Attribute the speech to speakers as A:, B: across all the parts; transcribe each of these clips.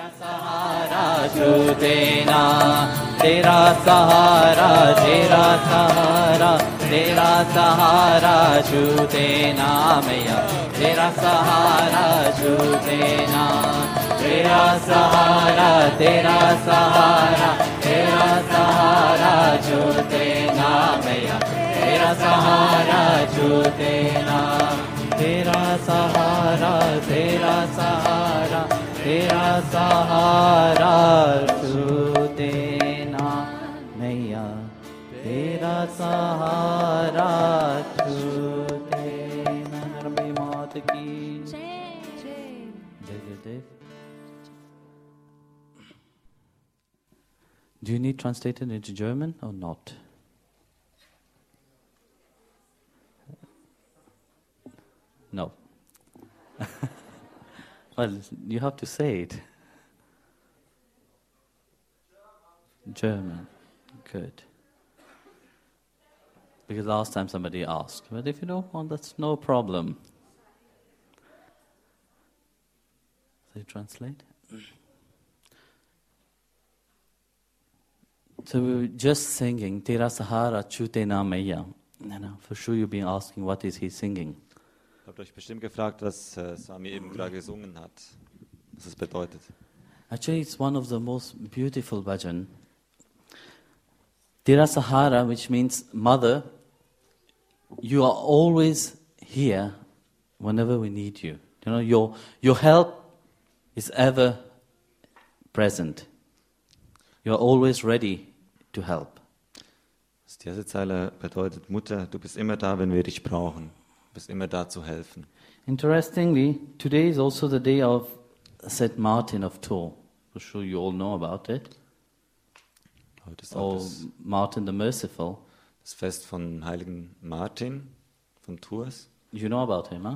A: सहारा छूटेना, तेरा सहारा, तेरा सहारा, तेरा सहारा छूटेना मैया, तेरा सहारा छूटेना, तेरा सहारा, तेरा सहारा, तेरा सहारा छूटेना मैया, तेरा सहारा छूटेना, तेरा सहारा, तेरा सहारा, तेरा सहारा छूटेना मैया, तेरा सहारा छूटेना। नरमी मात की जय गुरुदेव। Do you need translated into German or not? No. Well, you have to say it. German. Good. Because last time somebody asked. But if you don't want, that's no problem. So you translate? So we were just singing Tera Sahara Chute Na Maiya. And for sure you've been asking, what is he singing?
B: Habt euch bestimmt gefragt, was Sami eben gerade gesungen hat, was es bedeutet.
A: Actually, it's one of the most beautiful bhajan. Tera Sahara, which means mother, you are always here whenever we need you. You know, your help is ever present. You are always ready to help.
B: Die erste Zeile bedeutet, Mutter, du bist immer da, wenn wir dich brauchen. Du bist immer da zu helfen.
A: Interestingly, today is also the day of St. Martin of Tours. I'm sure you all know about it.
B: Heute ist auch
A: Martin the Merciful.
B: das Fest von heiligen Martin von Tours.
A: You know about him, huh?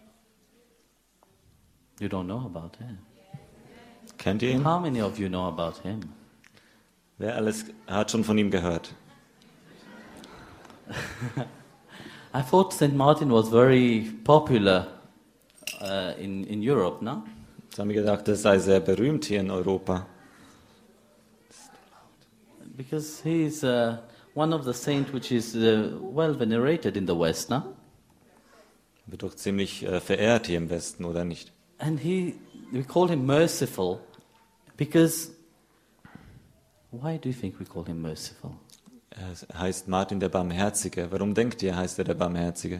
A: You don't know about him.
B: Kennt ihr ihn?
A: How many of you know about him?
B: Wer alles hat schon von ihm gehört?
A: I thought St. Martin was very popular in Europe, no?
B: Ich habe mir gedacht, das sei sehr berühmt hier in Europa.
A: Because he is one of the saints which is well venerated in the West, no?
B: Wird doch ziemlich verehrt hier im Westen, oder nicht?
A: And we call him merciful because, why do you think we call him merciful?
B: Er heißt Martin der Barmherzige. Warum denkt ihr, heißt er der Barmherzige?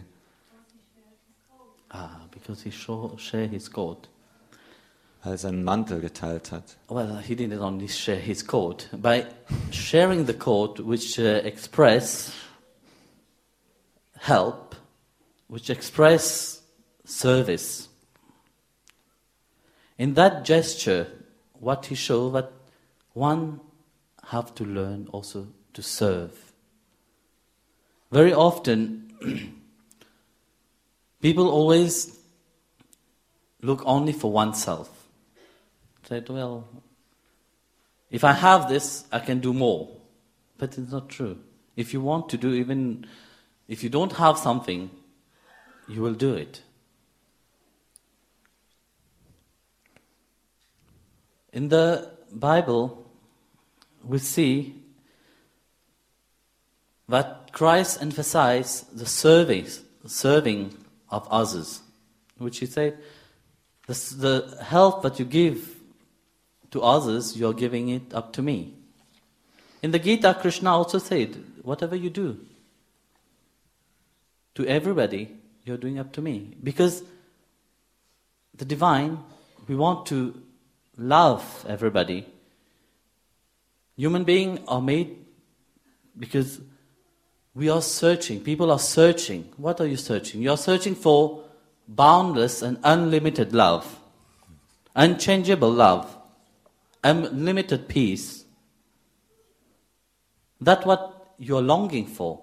A: Because he shared his coat.
B: Weil er seinen Mantel geteilt hat.
A: Well, he didn't only share his coat. By sharing the coat, which express help, which express service. In that gesture, what he showed, that one have to learn also to serve. Very often, people always look only for oneself. Said, well, if I have this, I can do more. But it's not true. If you want to do, even if you don't have something, you will do it. In the Bible, we see that Christ emphasized the serving of others, which he said, the help that you give to others, you are giving it up to me. In the Gita, Krishna also said, whatever you do to everybody, you're doing up to me. Because the divine, we want to love everybody. Human beings are made because we are searching. People are searching. What are you searching? You are searching for boundless and unlimited love, unchangeable love, unlimited peace. That's what you are longing for.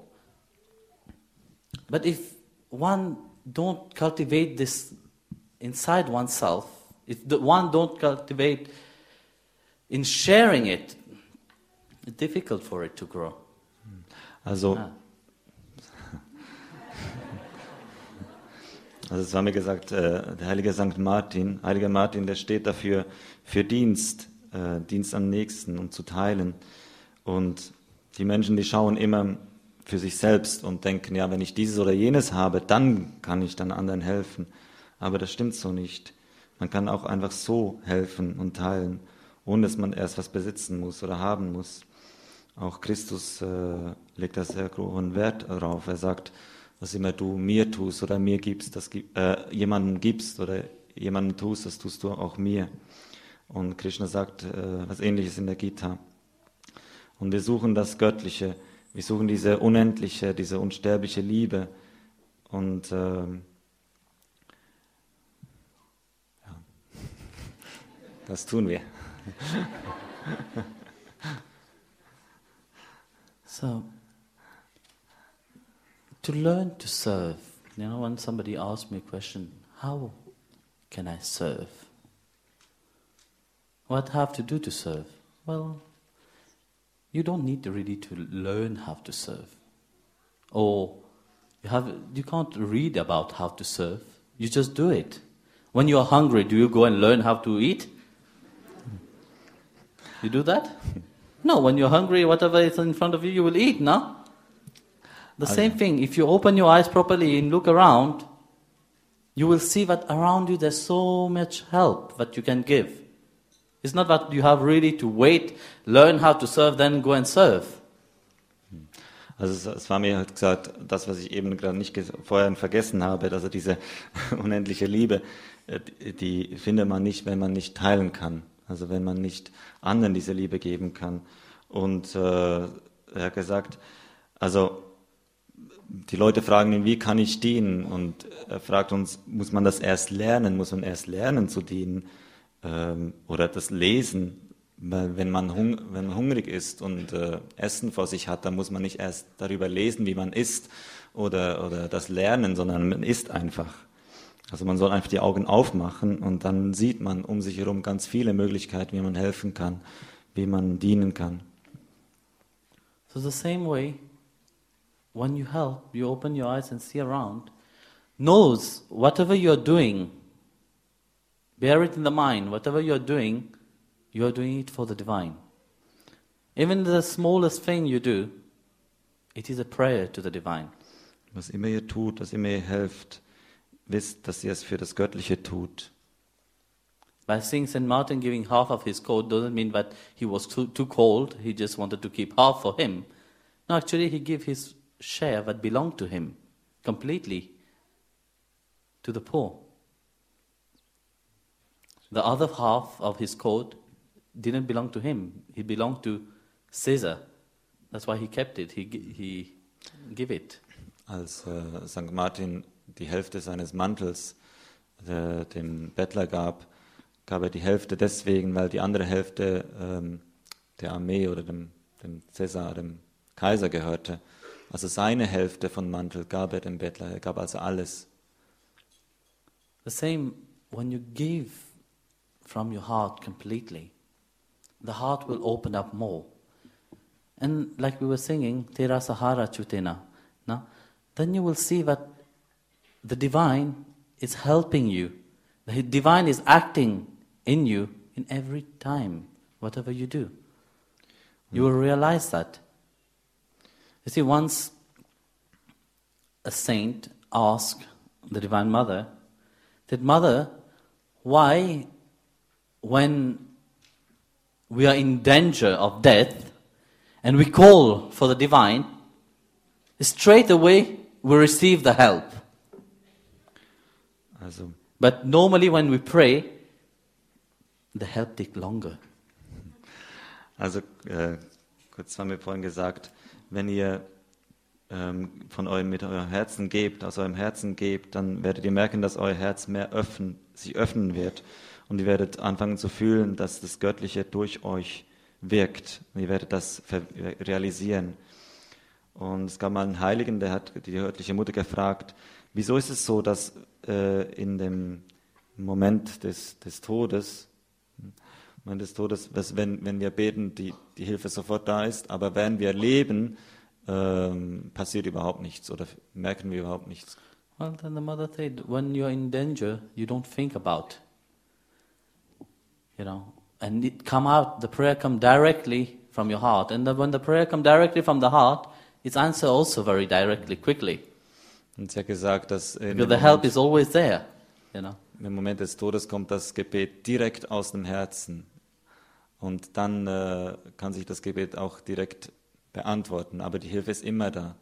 A: But if one don't cultivate this inside oneself, if one don't cultivate in sharing it, it's difficult for it to grow.
B: Also, Also es war mir gesagt, der heilige Sankt Martin, heiliger Martin, der steht dafür, für Dienst, Dienst am Nächsten und zu teilen. Und die Menschen, die schauen immer für sich selbst und denken, ja, wenn ich dieses oder jenes habe, dann kann ich dann anderen helfen. Aber das stimmt so nicht. Man kann auch einfach so helfen und teilen, ohne dass man erst was besitzen muss oder haben muss. Auch Christus legt da sehr hohen Wert darauf. Er sagt, was immer du mir tust oder mir gibst, jemandem gibst oder jemandem tust, das tust du auch mir. Und Krishna sagt was Ähnliches in der Gita. Und wir suchen das Göttliche, wir suchen diese unendliche, diese unsterbliche Liebe. Und ja, das tun wir.
A: So, to learn to serve, when somebody asks me a question, how can I serve? What have to do to serve? Well, you don't need really to learn how to serve. Or you can't read about how to serve. You just do it. When you are hungry, do you go and learn how to eat? You do that? No, when you're hungry, whatever is in front of you, you will eat, no? The same thing, if you open your eyes properly and look around, you will see that around you there's so much help that you can give. It's not that you have really to wait, learn how to serve, then go and serve.
B: Also es war mir halt gesagt, das, was ich eben gerade nicht vorher vergessen habe, also diese unendliche Liebe, die findet man nicht, wenn man nicht teilen kann. Also wenn man nicht anderen diese Liebe geben kann. Und er hat gesagt, also die Leute fragen ihn, wie kann ich dienen? Und er fragt uns, muss man das erst lernen? Muss man erst lernen zu dienen? Oder das Lesen? Weil wenn man hungrig ist und Essen vor sich hat, dann muss man nicht erst darüber lesen, wie man isst oder das lernen, sondern man isst einfach. Also man soll einfach die Augen aufmachen und dann sieht man um sich herum ganz viele Möglichkeiten, wie man helfen kann, wie man dienen kann.
A: So the same way, when you help, you open your eyes and see around, knows whatever you're doing, bear it in the mind, whatever you're doing it for the divine. Even the smallest thing you do, it is a prayer to the divine.
B: Was immer ihr tut, was immer ihr helft, wisst, dass ihr es für das Göttliche tut.
A: By seeing St. Martin giving half of his coat doesn't mean that he was too cold, he just wanted to keep half for him. No, actually he gave his share that belonged to him completely to the poor. The other half of his coat didn't belong to him, it belonged to Caesar. That's why he kept it, he gave it.
B: Als St. Martin die Hälfte seines Mantels dem Bettler gab er die Hälfte deswegen, weil die andere Hälfte der Armee oder dem Caesar, dem Kaiser gehörte. Also seine Hälfte von Mantel gab er dem Bettler, er gab also alles.
A: The same, when you give from your heart completely, the heart will open up more. And like we were singing, Tera Sahara Chutena, no? Then you will see that the divine is helping you. The divine is acting in you in every time, whatever you do. You will realize that. You see, once a saint asked the Divine Mother, said, Mother, why when we are in danger of death and we call for the divine, straight away we receive the help?
B: Also,
A: but normally when we pray, the help takes longer.
B: Also, kurz haben wir vorhin gesagt, wenn ihr mit eurem Herzen gebt, aus eurem Herzen gebt, dann werdet ihr merken, dass euer Herz mehr sich öffnen wird. Und ihr werdet anfangen zu fühlen, dass das Göttliche durch euch wirkt. Und ihr werdet das realisieren. Und es gab mal einen Heiligen, der hat die göttliche Mutter gefragt, wieso ist es so, dass in dem Moment des Todes, wenn wir beten, die Hilfe sofort da ist, aber wenn wir leben, passiert überhaupt nichts oder merken wir überhaupt nichts.
A: Well, then the mother said, when you're in danger, you don't think about, and it come out, the prayer come directly from your heart. And when the prayer come directly from the heart, it's answered also very directly, quickly.
B: Und sie hat gesagt, dass
A: Because the help is always there,
B: im Moment des Todes kommt das Gebet direkt aus dem Herzen. Und dann kann sich das Gebet auch direkt beantworten. Aber die Hilfe ist immer da.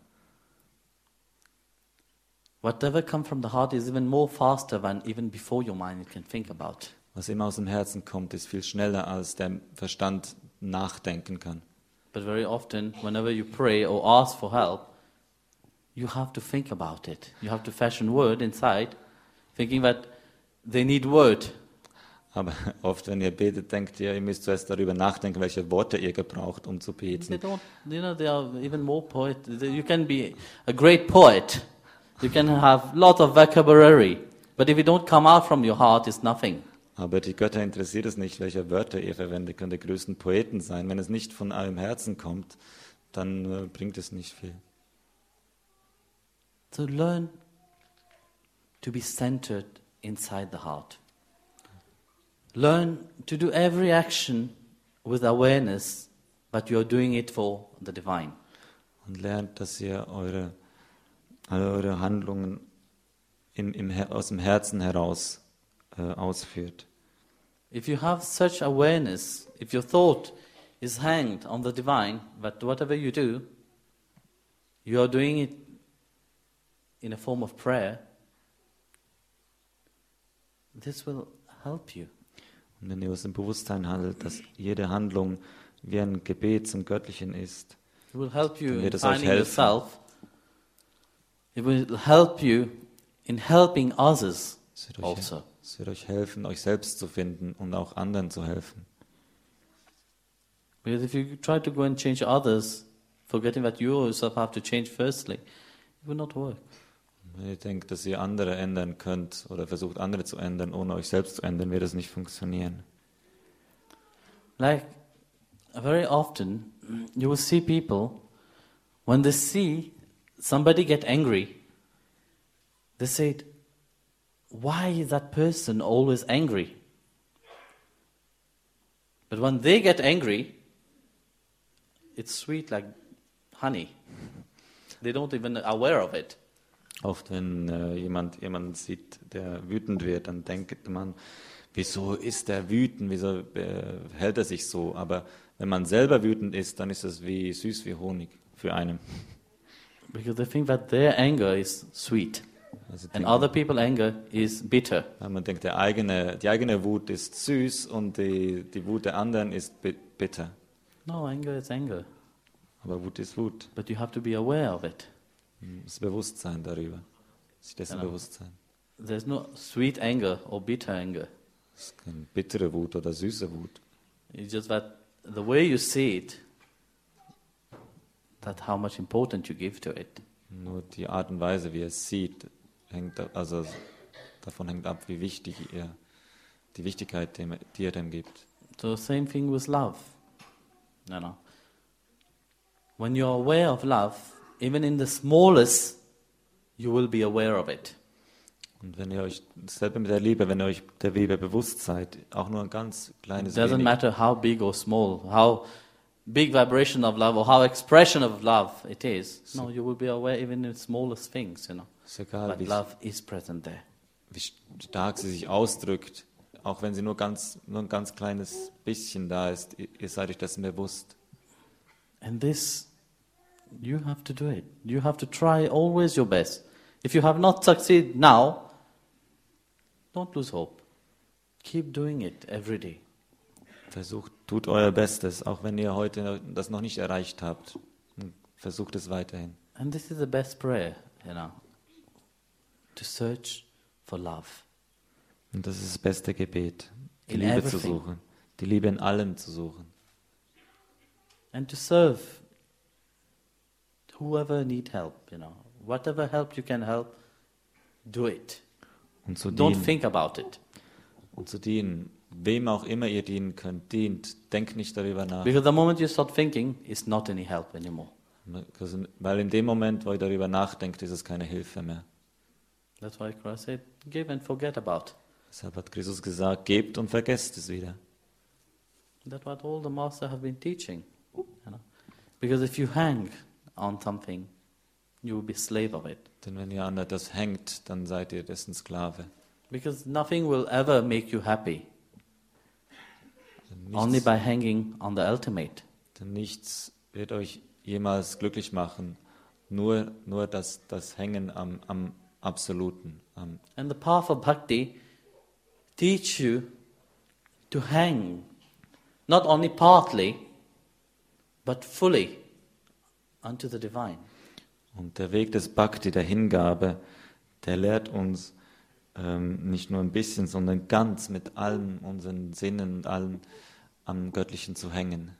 A: Whatever comes from the heart is even more faster than even before your mind can think about.
B: Was immer aus dem Herzen kommt, ist viel schneller, als der Verstand nachdenken kann.
A: But very often, whenever you pray or ask for help, you have to think about it. You have to fashion word inside, thinking that they need word.
B: Aber oft, wenn ihr betet, denkt ihr, ihr müsst zuerst darüber nachdenken, welche Worte ihr gebraucht, um zu
A: They
B: beten.
A: don't, they are even more poet. You can be a great poet. You can have lots of vocabulary. But if it don't come out from your heart, it's nothing.
B: Aber die Götter interessiert es nicht, welche Wörter ihr verwendet. Ihr könnt die größten Poeten sein. Wenn es nicht von eurem Herzen kommt, dann bringt es nicht viel.
A: So learn to be centered inside the heart. Learn to do every action with awareness that you are doing it for the divine.
B: Und lernt, dass ihr alle eure Handlungen aus dem Herzen heraus ausführt.
A: If you have such awareness, if your thought is hanged on the divine, that whatever you do, you are doing it in a form of prayer, this will help you.
B: Und wenn ihr aus dem Bewusstsein handelt, dass jede Handlung wie ein Gebet zum Göttlichen ist,
A: It will help you
B: dann
A: in
B: wird es euch
A: finding
B: helfen.
A: yourself. It will help you in helping others also.
B: Es wird euch helfen, euch selbst zu finden und auch anderen zu helfen.
A: Because if you try to go and change others, forgetting that you yourself have to change firstly, it will not work.
B: Wenn ihr denkt, dass ihr andere ändern könnt oder versucht, andere zu ändern, ohne euch selbst zu ändern, wird es nicht funktionieren.
A: Like, very often, you will see people, when they see somebody get angry, they say, why is that person always angry? But when they get angry, it's sweet like honey. They don't even aware of it.
B: Oft, wenn jemand sieht, der wütend wird, dann denkt man, wieso ist der wütend, wieso hält er sich so? Aber wenn man selber wütend ist, dann ist es wie süß wie Honig für einen.
A: Because they think that their anger is sweet.
B: Also
A: And other people's anger is bitter.
B: man denkt, die eigene Wut ist süß und die Wut der anderen ist bitter.
A: No, anger is anger.
B: Aber Wut ist Wut.
A: But you have to be aware of it.
B: Das Bewusstsein darüber. Sich dessen
A: Genau.
B: bewusst sein.
A: There's no sweet anger or bitter anger.
B: Es ist keine bittere Wut oder süße Wut.
A: It's just that the way you see it, that how much importance you give to it.
B: Nur die Art und Weise, wie er es sieht, davon hängt ab, wie wichtig die Wichtigkeit, die er dem gibt.
A: So same thing with love. When you're aware of love, even in the smallest, you will be aware of it.
B: Und wenn ihr euch selber mit der Liebe, wenn ihr euch der Liebe bewusst seid, auch nur ein ganz kleines
A: It doesn't
B: wenig,
A: matter how big or small, how big vibration of love or how expression of love it is. No, you will be aware even in the smallest things,
B: ist egal,
A: But love is present there.
B: wie stark sie sich ausdrückt, auch wenn sie nur ein ganz kleines bisschen da ist, ihr seid euch dessen bewusst.
A: And this, you have to do it. You have to try always your best. If you have not succeeded now, don't lose hope. Keep doing it every day.
B: Tut euer Bestes, auch wenn ihr heute das noch nicht erreicht habt. Versucht es weiterhin.
A: And this is the best prayer, to search for love.
B: Und das ist das beste Gebet, die
A: In
B: Liebe zu
A: everything.
B: suchen, die Liebe in allem zu suchen.
A: And to serve whoever need help, Whatever help you can help, do it.
B: Und zu
A: Don't
B: dienen,
A: think about it.
B: wem auch immer ihr dienen könnt, dient, denkt nicht darüber nach.
A: Because the moment you start thinking, it's not any help anymore.
B: Weil in dem Moment, wo ihr darüber nachdenkt, ist es keine Hilfe mehr.
A: That's why Christ said, give and forget about.
B: Deshalb hat Christus gesagt, gebt und vergesst es wieder.
A: That's what all the masters have been teaching. Because if you hang on something, you will be slave of it.
B: Denn wenn ihr an etwas hängt, dann seid ihr dessen Sklave.
A: Because nothing will ever make you happy. Only by hanging on the ultimate.
B: Denn nichts wird euch jemals glücklich machen, nur das Hängen am Absoluten.
A: And the path of bhakti teach you to hang, not only partly, but fully unto the divine.
B: Und der Weg des Bhakti, der Hingabe, der lehrt uns nicht nur ein bisschen, sondern ganz mit allen unseren Sinnen und allem am Göttlichen zu hängen.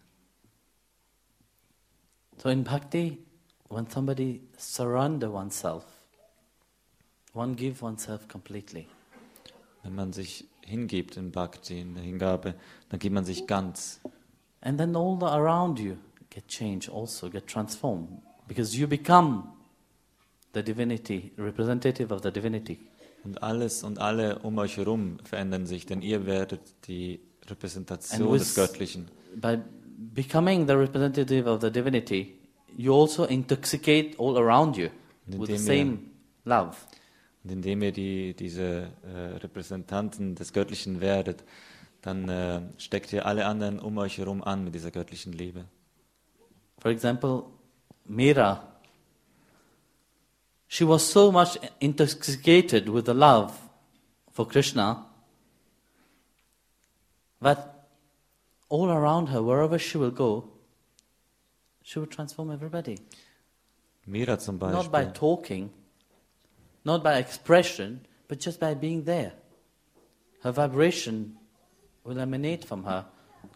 A: So in bhakti, when somebody surrender oneself, one give oneself completely.
B: Wenn man sich hingibt in Bhakti, in der Hingabe, dann gibt man sich ganz.
A: And then all the around you get changed also, get transformed. Because you become the divinity, representative of the divinity.
B: Und alles und alle um euch herum verändern sich, denn ihr werdet die Repräsentation des Göttlichen.
A: By becoming the representative of the divinity, you also intoxicate all around you with the same love.
B: Und indem ihr diese Repräsentanten des Göttlichen werdet, dann steckt ihr alle anderen um euch herum an mit dieser göttlichen Liebe.
A: For example, Meera, she was so much intoxicated with the love for Krishna that all around her, wherever she will go, she will transform everybody.
B: Meera zum Beispiel.
A: Not by talking, not by expression, but just by being there. Her vibration will emanate from her,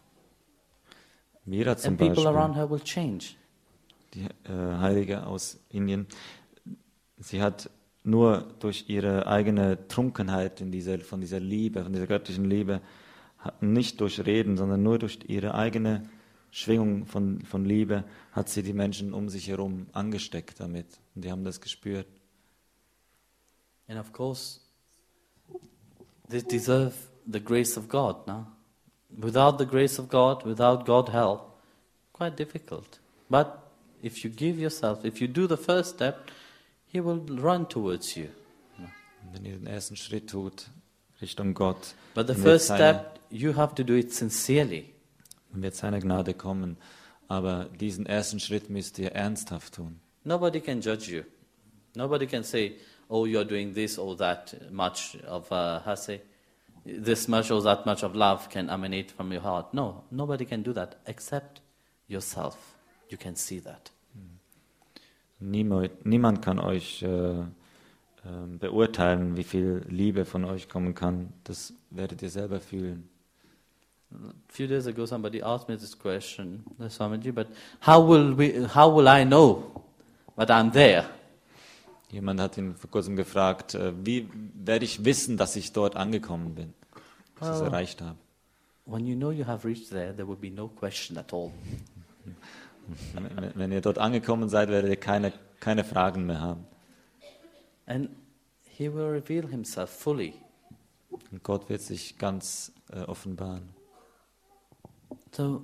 B: Meera zum
A: and people
B: Beispiel,
A: around her will change.
B: die Heilige aus Indien, sie hat nur durch ihre eigene Trunkenheit von dieser Liebe, von dieser göttlichen Liebe, nicht durch Reden, sondern nur durch ihre eigene Schwingung von Liebe, hat sie die Menschen um sich herum angesteckt damit. Und die haben das gespürt.
A: And of course, they deserve the grace of God, no? Without the grace of God, without God's help, quite difficult. But if you give yourself, if you do the first step, He will run towards you.
B: Wenn ihr den ersten Schritt tut, Richtung Gott,
A: But the first step, you have to do it sincerely.
B: dann wird seine Gnade kommen. Aber diesen ersten Schritt müsst ihr ernsthaft tun.
A: Nobody can judge you. Nobody can say, oh, you're doing this or that much of, this much or that much of love can emanate from your heart. No, nobody can do that except yourself. You can see that.
B: Niemand kann euch beurteilen, wie viel Liebe von euch kommen kann. Das werdet ihr selber fühlen.
A: A few days ago, somebody asked me this question, Swamiji, but how will I know that I'm there?
B: Jemand hat ihn vor kurzem gefragt, wie werde ich wissen, dass ich dort angekommen bin, dass ich es erreicht habe?
A: When you know you have reached there will be no question at all.
B: Wenn ihr dort angekommen seid, werdet ihr keine Fragen mehr haben.
A: And He will reveal Himself fully.
B: Und Gott wird sich ganz offenbaren.
A: So,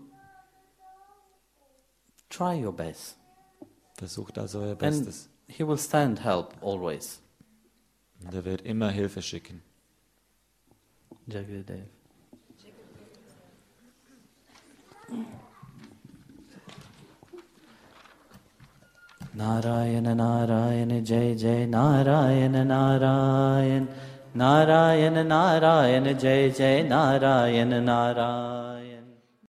A: try your best.
B: Versucht also euer
A: And
B: Bestes.
A: He will stand help always.
B: Und er wird immer Hilfe schicken.
A: Jagadev. Narayana Narayana Jai Jai Narayana Narayan Narayana Narayana Jai Jai Narayana Narayan